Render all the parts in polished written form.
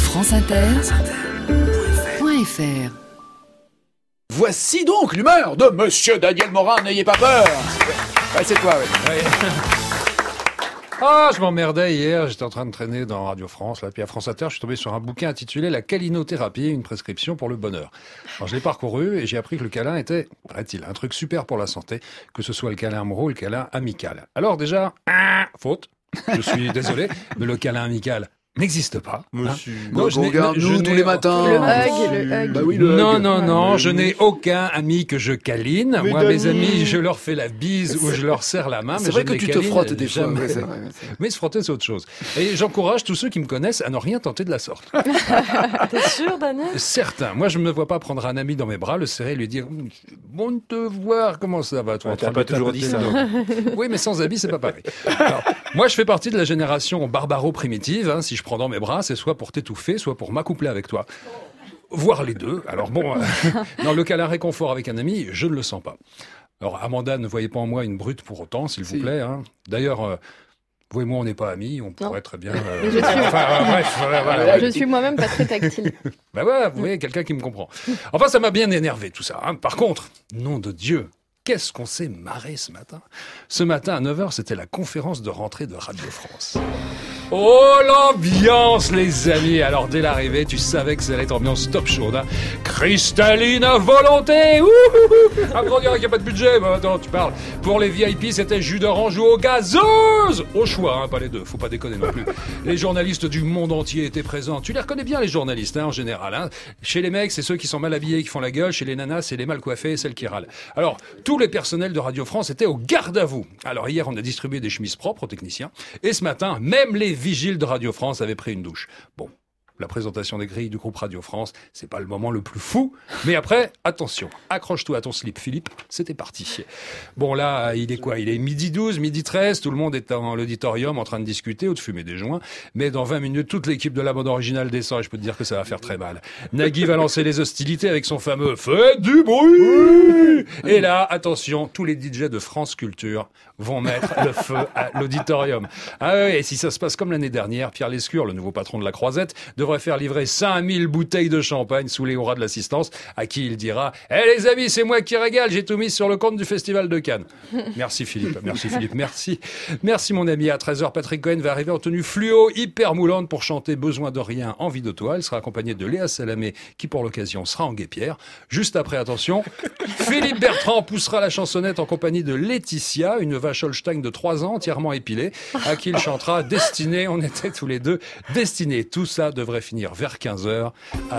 franceinter.fr. Voici donc l'humeur de Monsieur Daniel Morin, n'ayez pas peur. Ouais, c'est toi, oui. Ah, je m'emmerdais hier, j'étais en train de traîner dans Radio France, là, puis à France Inter, je suis tombé sur un bouquin intitulé La calinothérapie, une prescription pour le bonheur. Alors je l'ai parcouru et j'ai appris que le câlin était, paraît-il, un truc super pour la santé, que ce soit le câlin amoureux ou le câlin amical. Alors déjà, faute, je suis désolé, mais le câlin amical n'existe pas. Monsieur. Non, Regarde-nous tous les matins. Le hug. Bah oui, le non, hug. non, non, je n'ai aucun ami que je câline. Mais Moi, Dani. mes amis, je leur fais la bise ou je leur serre la main. C'est mais vrai je que ne les tu te câline frottes des fois. jamais. Ouais, c'est vrai. Mais se frotter, c'est autre chose. Et j'encourage tous ceux qui me connaissent à ne rien tenter de la sorte. T'es sûr, Daniel? Certains. Moi, je ne me vois pas prendre un ami dans mes bras, le serrer et lui dire « Bon de te voir, comment ça va, toi ?» T'as pas toujours dit ça. Oui, mais sans habit, c'est pas pareil. Alors, moi, je fais partie de la génération barbaro-primitive. Hein. Si je prends dans mes bras, c'est soit pour t'étouffer, soit pour m'accoupler avec toi. Voire les deux. Alors bon, non, le câlin réconfort avec un ami, je ne le sens pas. Alors, Amanda, ne voyez pas en moi une brute pour autant, s'il vous plaît. Hein. D'ailleurs, vous et moi, on n'est pas amis, on pourrait très bien... Mais je suis... voilà. Je suis moi-même pas très tactile. Bah ouais, vous voyez, quelqu'un qui me comprend. Enfin, ça m'a bien énervé tout ça. Hein. Par contre, nom de Dieu, qu'est-ce qu'on s'est marré ce matin. Ce matin, à 9h, c'était la conférence de rentrée de Radio France. Oh, l'ambiance, les amis. Alors, dès l'arrivée, tu savais que ça allait être ambiance top chaude. Hein. Cristalline à volonté. Ah, pour dire qu'il n'y a pas de budget. Bah, attends, tu parles. Pour les VIP, c'était jus d'orange ou eau gazeuse. Au choix, hein, pas les deux. Faut pas déconner non plus. Les journalistes du monde entier étaient présents. Tu les reconnais bien, les journalistes, hein, en général. Hein. Chez les mecs, c'est ceux qui sont mal habillés, qui font la gueule. Chez les nanas, c'est les mal coiffés, celles qui râlent. Alors, tous les personnels de Radio France étaient au garde à vous. Alors, hier, on a distribué des chemises propres aux techniciens. Et ce matin, même les vigiles de Radio France avaient pris une douche. Bon, la présentation des grilles du groupe Radio France, c'est pas le moment le plus fou, mais après, attention, accroche-toi à ton slip, Philippe, c'était parti. Bon, là, il est quoi ? Il est 12h, 12h13, tout le monde est dans l'auditorium en train de discuter ou de fumer des joints, mais dans 20 minutes, toute l'équipe de la bande originale descend et je peux te dire que ça va faire très mal. Nagui va lancer les hostilités avec son fameux « Faites du bruit !» Et là, attention, tous les DJ de France Culture vont mettre le feu à l'auditorium. Ah ouais, et si ça se passe comme l'année dernière, Pierre Lescure, le nouveau patron de la Croisette, devrait faire livrer 5000 bouteilles de champagne sous les hurrahs de l'assistance, à qui il dira « Eh les amis, c'est moi qui régale, j'ai tout mis sur le compte du Festival de Cannes. » Merci Philippe, merci. Merci mon ami. À 13h, Patrick Cohen va arriver en tenue fluo, hyper moulante pour chanter « Besoin de rien, envie de toi ». Il sera accompagné de Léa Salamé, qui pour l'occasion sera en guêpière. Juste après, attention, Philippe Bertrand poussera la chansonnette en compagnie de Laetitia, une vache Holstein de 3 ans, entièrement épilée, à qui il chantera « Destinée ». On était tous les deux destinés. Tout ça devrait finir vers 15h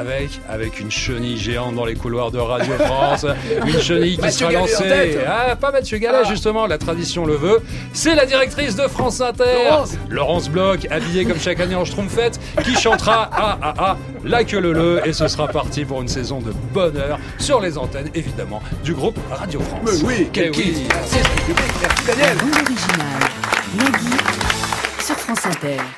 avec une chenille géante dans les couloirs de Radio France, une chenille qui sera lancée. Ah, pas Mathieu Gallet, justement, la tradition le veut. C'est la directrice de France Inter, Laurence Bloch, habillée comme chaque année en schtroumpfette, qui chantera la queue leu, et ce sera parti pour une saison de bonheur sur les antennes, évidemment, du groupe Radio France. Mais oui, quel kiff. Merci Daniel. Bande originale. Nagui sur France Inter.